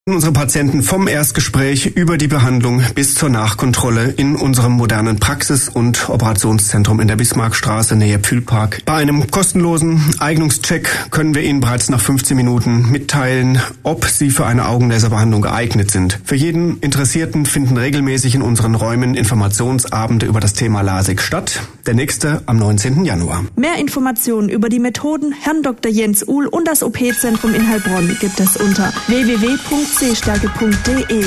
Unsere Patienten vom Erstgespräch über die Behandlung bis zur Nachkontrolle in unserem modernen Praxis- und Operationszentrum in der Bismarckstraße nähe Pfühlpark. Bei einem kostenlosen Eignungscheck können wir Ihnen bereits nach 15 Minuten mitteilen, ob Sie für eine Augenlaserbehandlung geeignet sind. Für jeden Interessierten finden regelmäßig in unseren Räumen Informationsabende über das Thema LASIK statt. Der nächste am 19. Januar. Mehr Informationen über die Methoden Herrn Dr. Jens Uhl und das OP-Zentrum in Heilbronn gibt es unter www.sehstärke.de.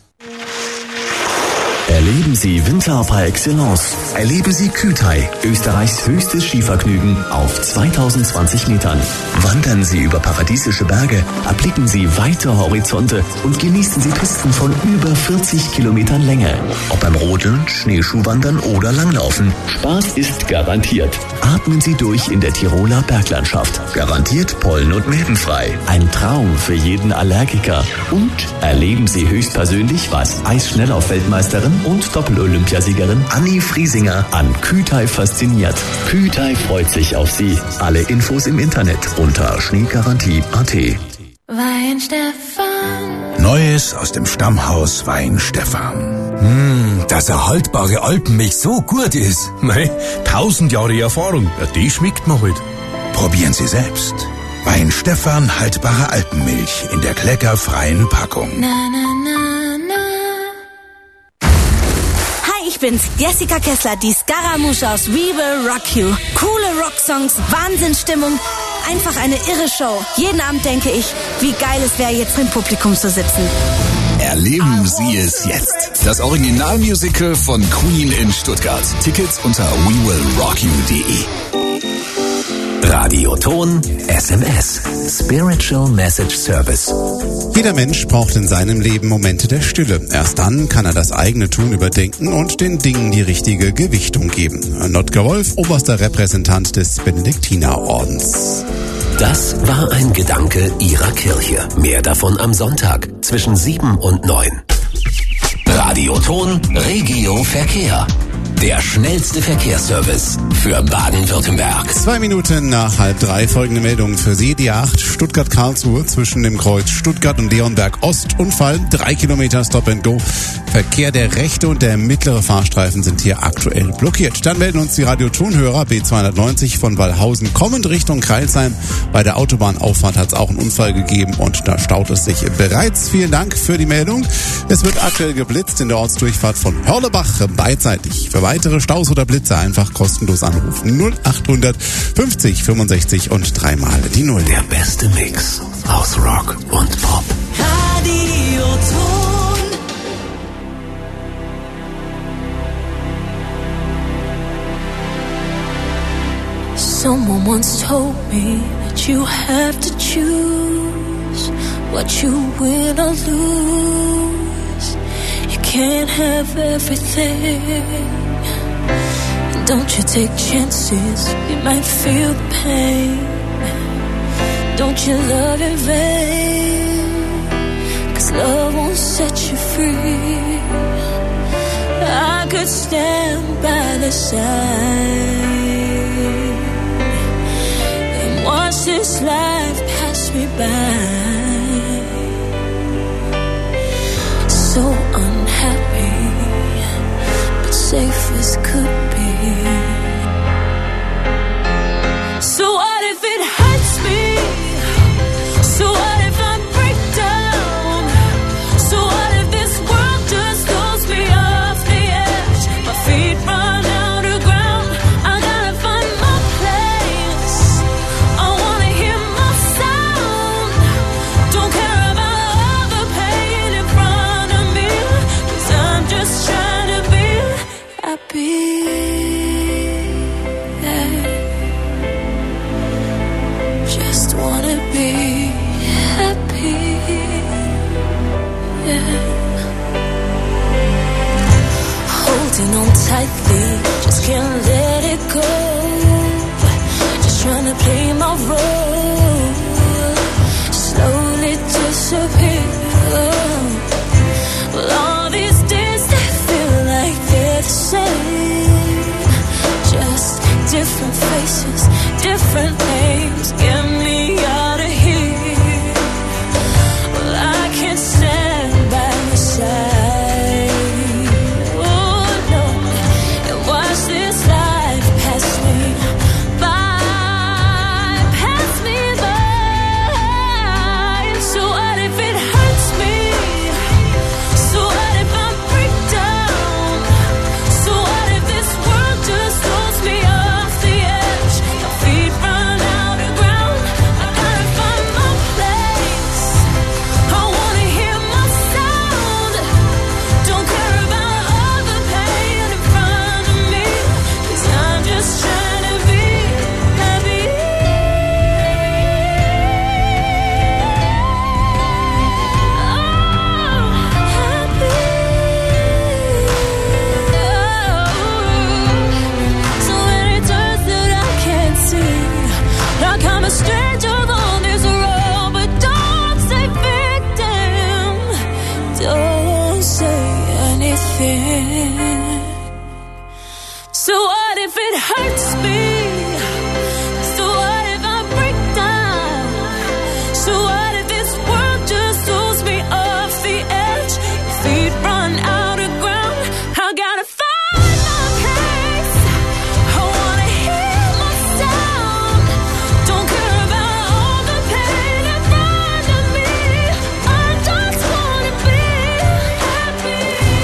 Erleben Sie Winter par excellence. Erleben Sie Kütai, Österreichs höchstes Skivergnügen auf 2020 Metern. Wandern Sie über paradiesische Berge, erblicken Sie weite Horizonte und genießen Sie Pisten von über 40 Kilometern Länge. Ob beim Rodeln, Schneeschuhwandern oder Langlaufen, Spaß ist garantiert. Atmen Sie durch in der Tiroler Berglandschaft. Garantiert pollen- und milbenfrei. Ein Traum für jeden Allergiker. Und erleben Sie höchstpersönlich, was Eisschnelllauf-Weltmeisterin und Doppel-Olympiasiegerin Anni Friesinger an Kütai fasziniert. Kütai freut sich auf Sie. Alle Infos im Internet unter schneegarantie.at. Weinstefan. Neues aus dem Stammhaus Weinstefan. Dass eine haltbare Alpenmilch so gut ist. Mei, 1000 Jahre Erfahrung, ja, die schmeckt man halt. Probieren Sie selbst. Weinstefan haltbare Alpenmilch in der kleckerfreien Packung. Na, na, na, na. Hi, ich bin's, Jessica Kessler, die Scaramouche aus We Will Rock You. Coole Rocksongs, Wahnsinnsstimmung, einfach eine irre Show. Jeden Abend denke ich, wie geil es wäre, jetzt im Publikum zu sitzen. Erleben Sie es jetzt. Das Originalmusical von Queen in Stuttgart. Tickets unter wewillrockyou.de. Radioton SMS. Spiritual Message Service. Jeder Mensch braucht in seinem Leben Momente der Stille. Erst dann kann er das eigene Tun überdenken und den Dingen die richtige Gewichtung geben. Notker Wolf, oberster Repräsentant des Benediktinerordens. Das war ein Gedanke Ihrer Kirche. Mehr davon am Sonntag zwischen 7 und 9. Radioton Regio Verkehr. Der schnellste Verkehrsservice für Baden-Württemberg. 2 Minuten nach 2:30 folgende Meldung für Sie. Die A8 Stuttgart-Karlsruhe zwischen dem Kreuz Stuttgart und Leonberg Ost. Unfall, 3 Kilometer Stop and Go. Verkehr, der rechte und der mittlere Fahrstreifen sind hier aktuell blockiert. Dann melden uns die Radiotonhörer B290 von Wallhausen kommend Richtung Crailsheim. Bei der Autobahnauffahrt hat es auch einen Unfall gegeben und da staut es sich bereits. Vielen Dank für die Meldung. Es wird aktuell geblitzt in der Ortsdurchfahrt von Hörlebach beidseitig. Für weitere Staus oder Blitze einfach kostenlos anrufen. 0800 50 65 und 3-mal die 0. Der beste Mix aus Rock und Pop. Radioton. Someone once told me that you have to choose what you win or lose. You can't have everything. Don't you take chances, you might feel the pain. Don't you love in vain, 'cause love won't set you free. I could stand by the side and watch this life pass me by. So unhappy, but safe as could be. So what if it hurts me? So what if I break down? So what if this world just throws me off the edge? My feet run out of ground. I gotta find my place. I wanna hear my sound. Don't care about all the pain in front of me, 'cause I'm just trying to be happy. Just wanna be happy, yeah. Holding on tightly, just can't let it go. Just trying to play my role, slowly disappear. Well, all these days they feel like they're the same. Just different faces, different names. Get me out of here. Well, I can't stand everything. So what if it hurts me? So what if I break down? So what if this world just throws me off the edge? Your feet run out of ground. I gotta find my pace. I wanna hear my sound. Don't care about all the pain in front of me. I just wanna be happy.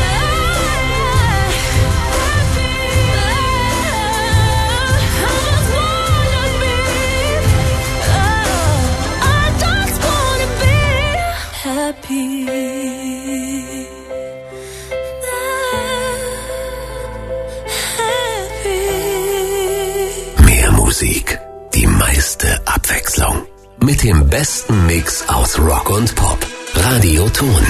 Mehr Musik, die meiste Abwechslung. Mit dem besten Mix aus Rock und Pop. Radio Ton.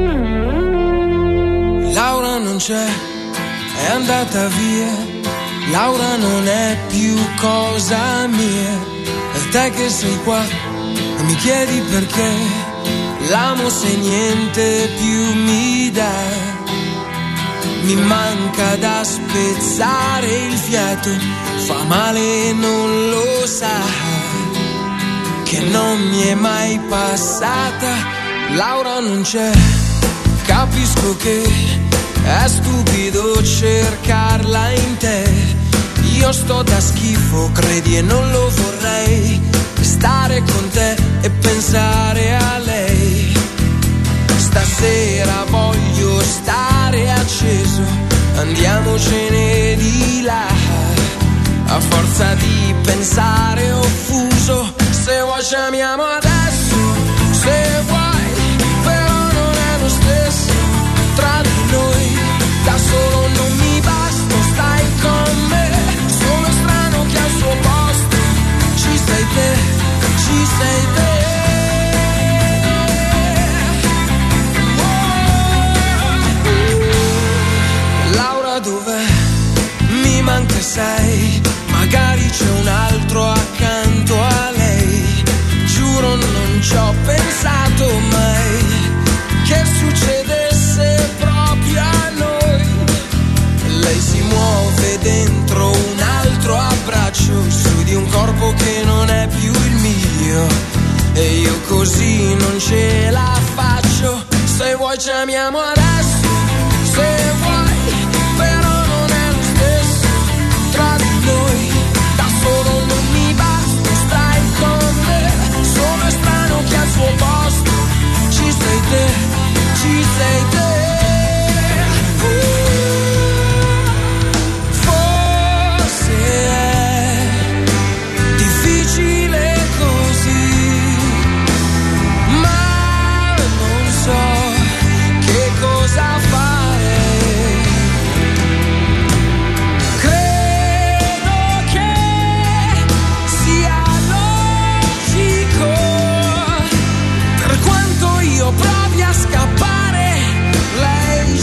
c'è, è andata via, Laura non è più cosa mia, è te che sei qua e mi chiedi perché. L'amo se niente più mi dà, mi manca da spezzare il fiato, fa male e non lo sa, che non mi è mai passata. Laura non c'è, capisco che è stupido cercarla in te. Io sto da schifo, credi, e non lo vorrei, stare con te e pensare a lei. Stasera voglio stare acceso, andiamocene di là, a forza di pensare offuso. Se vuoi ci amiamo adesso, se vuoi, però non è lo stesso tra di noi. Da solo non mi basta, stai con me, sono strano che al suo posto ci sei te, ci sei te. Laura dov'è? Mi manca, sai, magari c'è un altro accanto a lei. Giuro non ci ho pensato mai che succedesse proprio a noi. Lei si muove dentro un altro abbraccio, su di un corpo che non è più il mio, e io così non ce la faccio. Se vuoi ci amiamo adesso, se vuoi, però non è lo stesso tra di noi. Da solo non mi basta, stai con me, sono strano che al suo posto ci sei te, ci sei te. Provi a scappare, lei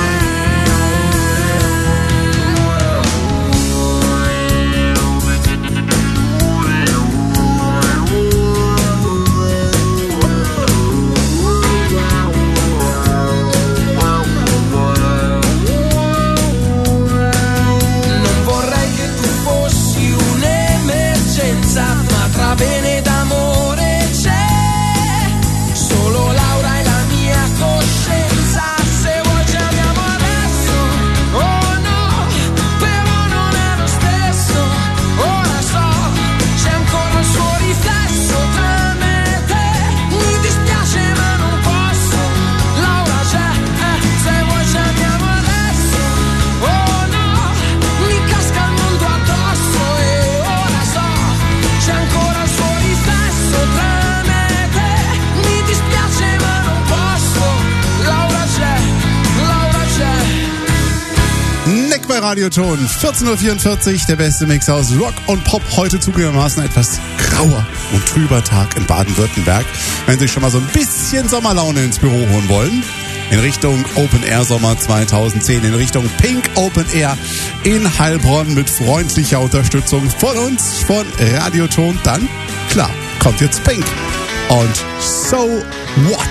non vorrei che tu fossi un'emergenza, ma tra bene d'amore c'è solo Laura e la mia coscienza. Se vuoi ci amiamo adesso, oh no, però non è lo stesso. Ora so, c'è ancora il suo riflesso tra me e te. Mi dispiace ma non posso, Laura c'è, se vuoi ci amiamo adesso, oh no, mi casca il mondo addosso. E ora so, c'è ancora il suo riflesso tra me e te. Mi dispiace ma non posso, Laura c'è. Nick bei Radioton, 14.44 Uhr, der beste Mix aus Rock und Pop. Heute zugegebenermaßen etwas grauer und trüber Tag in Baden-Württemberg. Wenn Sie schon mal so ein bisschen Sommerlaune ins Büro holen wollen, in Richtung Open Air Sommer 2010, in Richtung Pink Open Air in Heilbronn mit freundlicher Unterstützung von uns, von Radioton, dann, klar, kommt jetzt Pink. Und So What?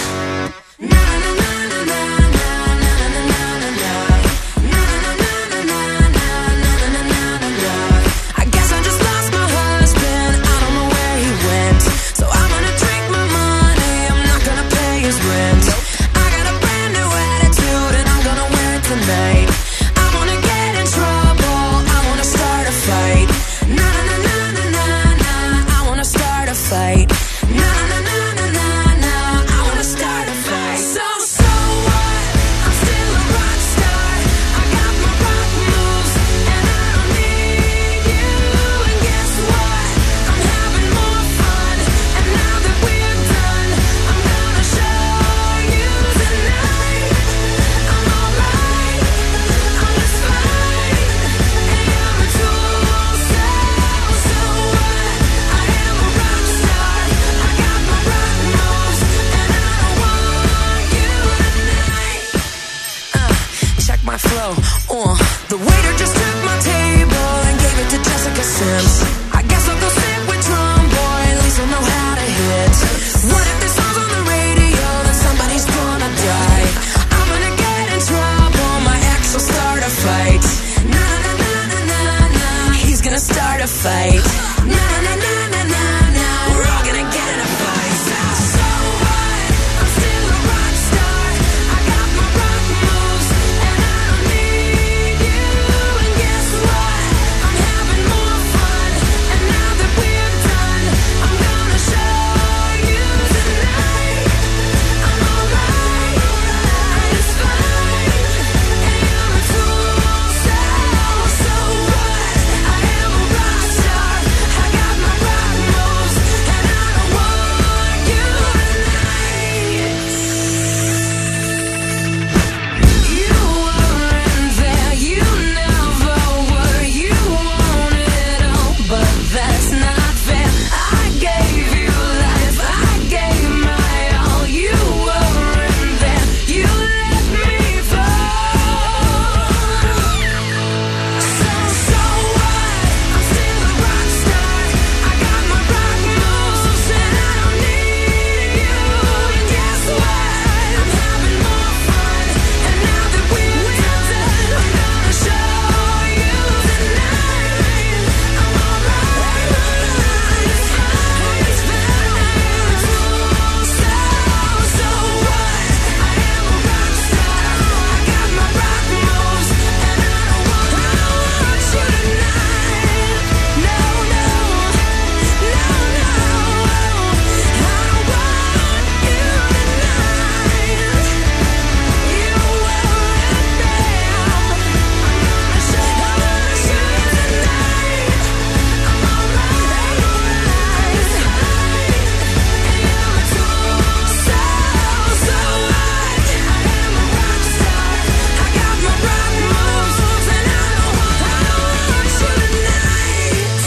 I guess I just lost my husband, I don't know where he went. So I'm gonna drink my money, I'm not gonna pay his rent. I got a brand new attitude and I'm gonna wear it tonight. I wanna get in trouble, I wanna start a fight. Na na na na na na, I wanna start a fight. Na na na na na na, I wanna start a fight. So a fight. Na na na na na na. We're all gonna get in a fight. So what? I'm still a rock star. I got my rock moves and I don't need you. And guess what? I'm having more fun. And now that we're done, I'm gonna show you tonight. I'm alright. It's fine. And you're a tool. So what? I am a rock star. I got my rock moves and I don't want you tonight. You weren't there. You never were. You want it all, but that's not fair. I gave you life. I gave my all. You weren't there. You let me fall. So what? I'm still a rock star. I got my rock moves and I don't need you. And guess what? I'm having more fun. And now that we're done, I'm gonna show you tonight. I'm alright. It's fine. It's fine. So what? I am a rock star. I got my rock moves and I don't want you tonight. No, no, no, no. I don't want you tonight. You weren't there. I'm gonna show you tonight. I'm alright. It's fine. And you're a tool. So what? I am a rock star. I got my rock moves and I don't want you tonight.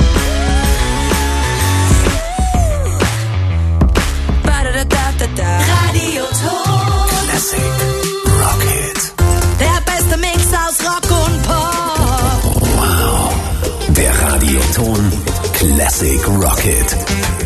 Ba-da-da-da-da-da. Radio Ton. Classic Rocket. Der beste Mix aus Rock und Pop. Wow. Der Radioton Classic Rocket.